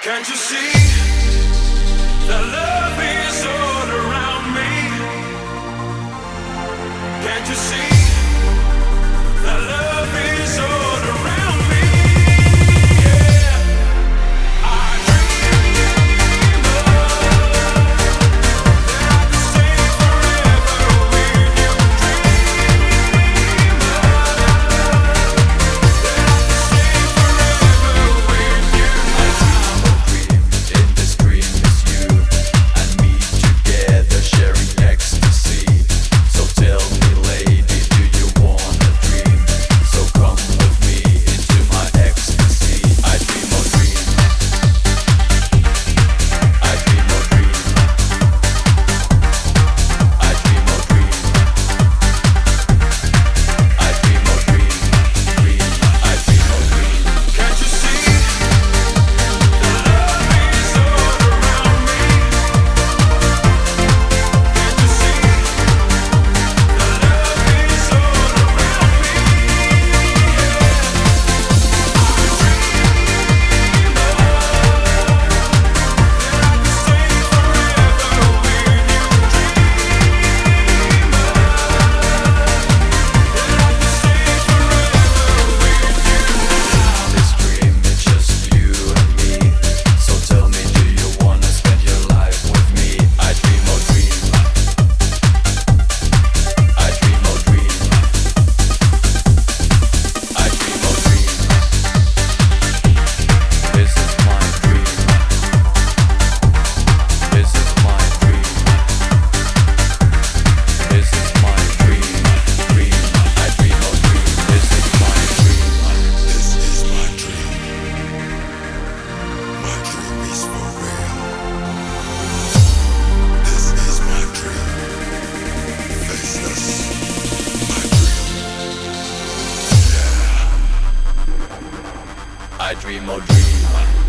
Can't you see that love is all around me? Can't you see that love is all around me? Yeah, I dream of that I could stay forever with you. Dream of that I could stay forever with you. In this dream is you and me together sharing ecstasy. So tell me, lady, do you wanna dream? So come with me into my ecstasy. I dream of dream. I dream of dream. I dream of dream. I dream of dream. Dream. I dream of dream. Can't you see that love is all around me? Can't you see that love is all around me? This dream is just you and me. So tell me, do you wanna spend your life with me? I dream of dream. I dream of dream. I dream of dream. This is my dream. This is my dream. This is my dream. Dream. I dream of dream. This is my dream. This is my dream. My dream is for real. This is my dream. Face this. My dream. I dream of dream.